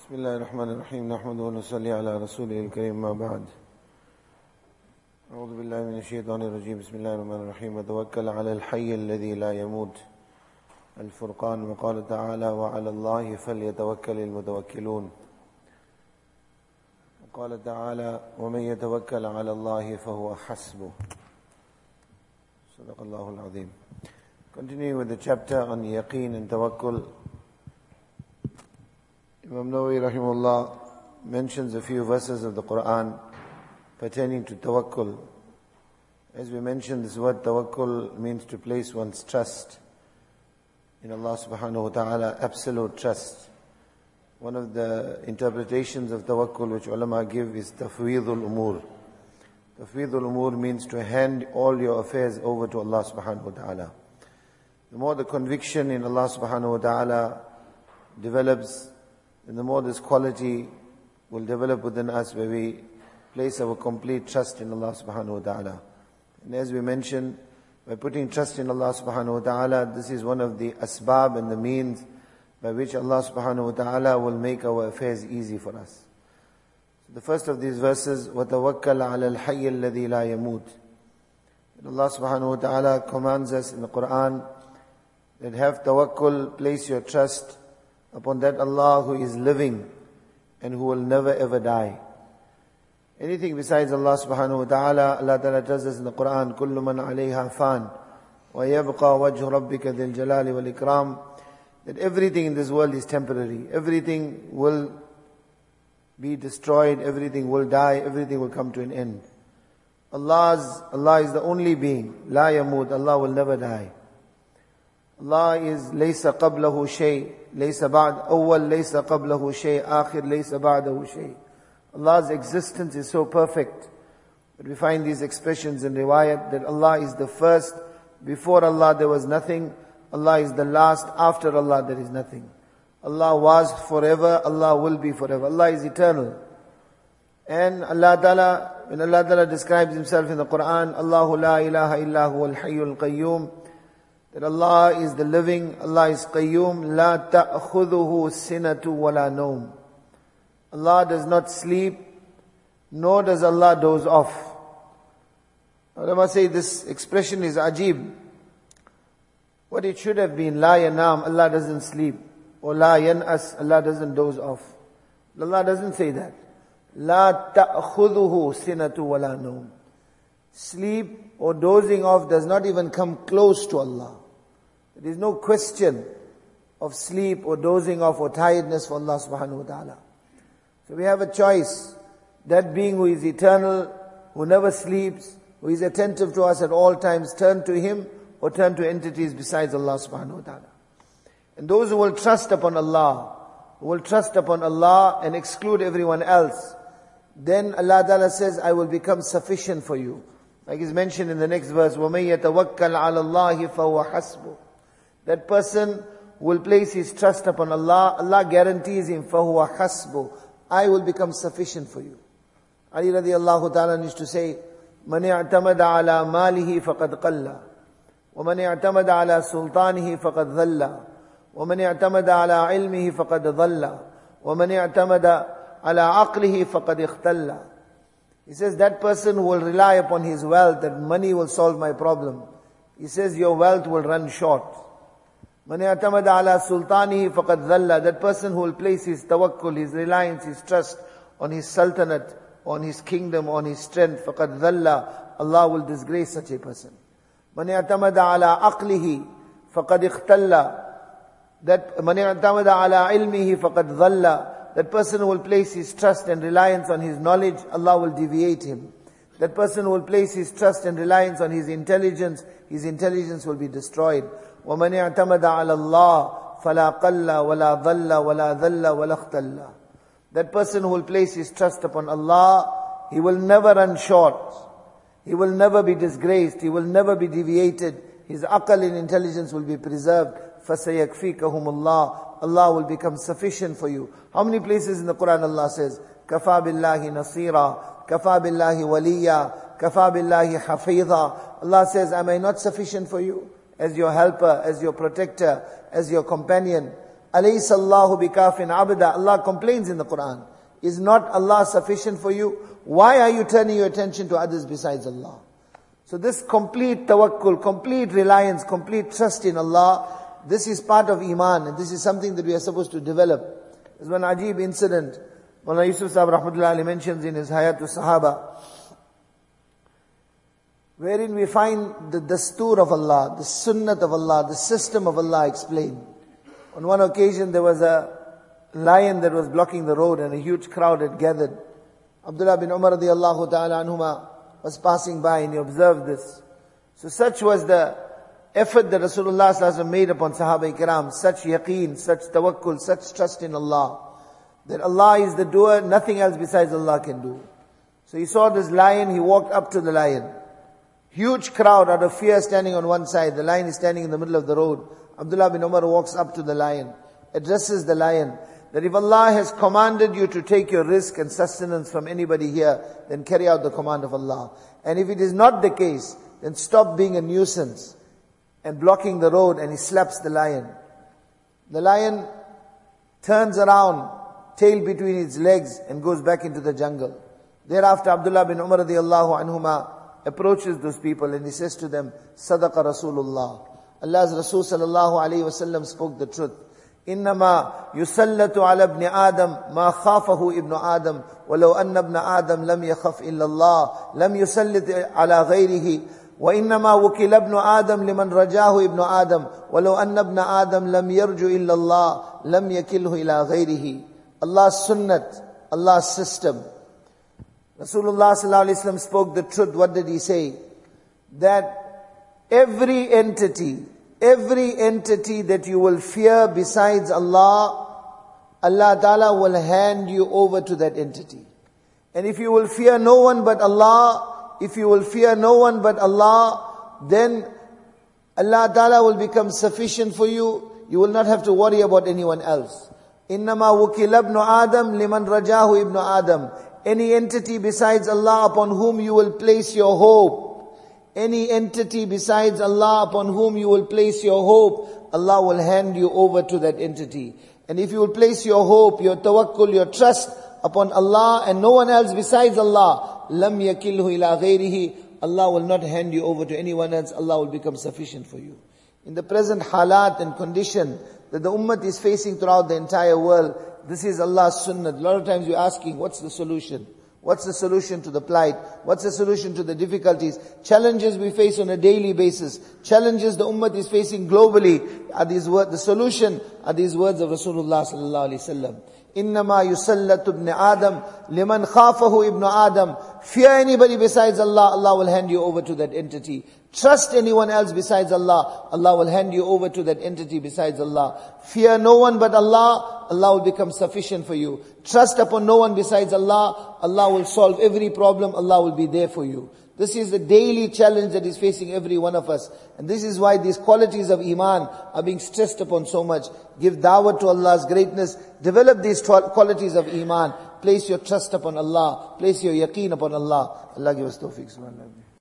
بسم الله الرحمن الرحيم نحمده ونصلي على رسوله الكريم ما بعد أعوذ بالله من الشيطان الرجيم بسم الله الرحمن الرحيم وتوكل على الحي الذي لا يموت الفرقان وقال تعالى وعلى الله فليتوكل المتوكلون وقال تعالى ومن يتوكل على الله فهو حسبه صدق الله العظيم. Continuing with the chapter on yaqeen and tawakkul, Imam Nawawi rahimahullah mentions a few verses of the Quran pertaining to tawakkul. As we mentioned, this word tawakkul means to place one's trust in Allah subhanahu wa ta'ala, absolute trust. One of the interpretations of tawakkul which ulama give is tafweedul umur. Tafweedul umur means to hand all your affairs over to Allah subhanahu wa ta'ala. The more the conviction in Allah subhanahu wa ta'ala develops, and the more this quality will develop within us where we place our complete trust in Allah subhanahu wa ta'ala. And as we mentioned, by putting trust in Allah subhanahu wa ta'ala, this is one of the asbab and the means by which Allah subhanahu wa ta'ala will make our affairs easy for us. So the first of these verses, وَتَوَكَّلْ عَلَى الْحَيِّ الَّذِي لَا يَمُوتُ. And Allah subhanahu wa ta'ala commands us in the Quran that have tawakkul, place your trust upon that Allah who is living and who will never ever die. Anything besides Allah subhanahu wa ta'ala, Allah ta'ala tells us in the Quran, كُلُّ مَنْ عَلَيْهَا فَانٍ وَيَبْقَى وَجْهُ رَبِّكَ ذِي الْجَلَالِ وَالْإِكْرَامِ. That everything in this world is temporary. Everything will be destroyed, everything will die, everything will come to an end. Allah is the only being. La yamut, Allah will never die. Allah is ليس قبله شيء ليس بعد أول ليس قبله شيء آخر ليس بعده شيء. Allah's existence is so perfect. But we find these expressions in riwayat that Allah is the first, before Allah there was nothing. Allah is the last, after Allah there is nothing. Allah was forever, Allah will be forever. Allah is eternal. And Allah Ta'ala, when Allah Ta'ala describes Himself in the Quran, Allahu la ilaha illa huwa al-hayyul qayyum, that Allah is the living, Allah is qayyum, la ta'khudhuhu sinatu wa la nawm. Allah does not sleep, nor does Allah doze off. Ulama say this expression is ajib. What it should have been, la yanam, Allah doesn't sleep. Or la yan'as, Allah doesn't doze off. Allah doesn't say that. La ta'khudhuhu sinatu wa la nawm. Sleep or dozing off does not even come close to Allah. There is no question of sleep or dozing off or tiredness for Allah subhanahu wa ta'ala. So we have a choice. That being who is eternal, who never sleeps, who is attentive to us at all times, turn to Him or turn to entities besides Allah subhanahu wa ta'ala. And those who will trust upon Allah, and exclude everyone else, then Allah ta'ala says, I will become sufficient for you. Like is mentioned in the next verse, وَمَن يَتَوَكَّلْ عَلَى اللَّهِ فَهُوَ حَسْبُهُ. That person will place his trust upon Allah. Allah guarantees him, فَهُوَ حَسْبُهُ. I will become sufficient for you. Ali radiallahu ta'ala used to say, مَنِ اعْتَمَدَ عَلَى مَالِهِ فَقَدْ قَلَّ وَمَنِ اعْتَمَدَ عَلَى سُلْطَانِهِ فَقَدْ ذَلَّ وَمَنِ اعْتَمَدَ عَلَى عِلْمِهِ فَقَدْ ضَلَّ وَمَنِ اعْتَمَدَ عَلَى عَقْلِهِ فَقَدْ اخْتَلَّ. He says that person who will rely upon his wealth, that money will solve my problem. He says your wealth will run short. مَنِ اعْتَمَدَ عَلَى سُلْطَانِهِ فَقَدْ ذَلَّ. That person who will place his tawakkul, his reliance, his trust on his sultanate, on his kingdom, on his strength, فَقَدْ ذَلَّ. Allah will disgrace such a person. مَنِ اعْتَمَدَ عَلَى عَقْلِهِ فَقَدْ اخْتَلَّ. That مَنِ اعْتَمَدَ عَلَى عِلْمِهِ فَقَدْ ضَلَّ. That person who will place his trust and reliance on his knowledge, Allah will deviate him. That person who will place his trust and reliance on his intelligence will be destroyed. وَمَنِ اعْتَمَدَ عَلَى اللَّهِ فَلَا قَلَّ وَلَا ضَلَّ وَلَا ذَلَّ وَلَا اخْتَلَّ. That person who will place his trust upon Allah, he will never run short. He will never be disgraced. He will never be deviated. His aql and intelligence will be preserved. فَسَيَكْفِيكَهُمُ اللَّهِ. Allah will become sufficient for you. How many places in the Quran Allah says, كَفَى بِاللَّهِ نَصِيرًا كَفَى بِاللَّهِ وَلِيًّا كَفَى بِاللَّهِ حَفِيظًا. Allah says, am I not sufficient for you? As your helper, as your protector, as your companion. Alaysa Allahu bikafin abda. Allah complains in the Quran. Is not Allah sufficient for you? Why are you turning your attention to others besides Allah? So this complete tawakkul, complete reliance, complete trust in Allah, this is part of Iman, and this is something that we are supposed to develop. There's one ajib incident, Mawlana Yusuf Sahib Rahmatullahi Alayhi mentions in his Hayatul Sahaba, wherein we find the dastur of Allah, the sunnat of Allah, the system of Allah explained. On one occasion there was a lion that was blocking the road and a huge crowd had gathered. Abdullah bin Umar radiyallahu ta'ala anhuma was passing by and he observed this. So such was the effort that Rasulullah sallallahu alaihi wasallam made upon Sahaba Ikram, such yaqeen, such tawakkul, such trust in Allah, that Allah is the doer, nothing else besides Allah can do. So he saw this lion, he walked up to the lion. Huge crowd out of fear standing on one side, the lion is standing in the middle of the road. Abdullah bin Umar walks up to the lion, addresses the lion, that if Allah has commanded you to take your risk and sustenance from anybody here, then carry out the command of Allah. And if it is not the case, then stop being a nuisance and blocking the road, and he slaps the lion. The lion turns around, tail between its legs, and goes back into the jungle. Thereafter Abdullah bin Umar radiyallahu anhuma approaches those people and he says to them, Sadaqa Rasulullah. Allah's Rasul sallallahu alayhi wasallam spoke the truth. إنما يسلط على ابن آدم ما خافه ابن آدم ولو أن ابن آدم لم يخف إلا الله لم يسلط على غيره وإنما وكل ابن آدم لمن رجاه ابن آدم ولو أن ابن آدم لم يرجو إلا الله لم يكله إلى غيره. Allah's sunnat, Allah's system. Rasulullah sallallahu alaihi wasallam spoke the truth. What did he say? That every entity that you will fear besides Allah, Allah Ta'ala will hand you over to that entity. And if you will fear no one but Allah, then Allah Ta'ala will become sufficient for you. You will not have to worry about anyone else. إِنَّمَا وُكِلَ ابْنُ آدَمْ لِمَنْ رَجَاهُ ابْنُ آدَمْ. Any entity besides Allah upon whom you will place your hope, any entity besides Allah upon whom you will place your hope, Allah will hand you over to that entity. And if you will place your hope, your tawakkul, your trust upon Allah and no one else besides Allah, lam yakilhu ila ghayrihi, Allah will not hand you over to anyone else. Allah will become sufficient for you. In the present halat and condition that the ummah is facing throughout the entire world, this is Allah's sunnah. A lot of times we're asking, what's the solution? What's the solution to the plight? What's the solution to the difficulties? Challenges we face on a daily basis. Challenges the ummah is facing globally. The solution are these words of Rasulullah sallallahu alaihi wasallam. إِنَّمَا يُسَلَّتُ ابْنِ آدَمْ لِمَنْ خَافَهُ ابْنُ آدَمْ. Fear anybody besides Allah, Allah will hand you over to that entity. Trust anyone else besides Allah, Allah will hand you over to that entity besides Allah. Fear no one but Allah, Allah will become sufficient for you. Trust upon no one besides Allah, Allah will solve every problem, Allah will be there for you. This is the daily challenge that is facing every one of us. And this is why these qualities of Iman are being stressed upon so much. Give da'wah to Allah's greatness. Develop these qualities of Iman. Place your trust upon Allah. Place your yaqeen upon Allah. Allah give us tawfiq. Subhanallah.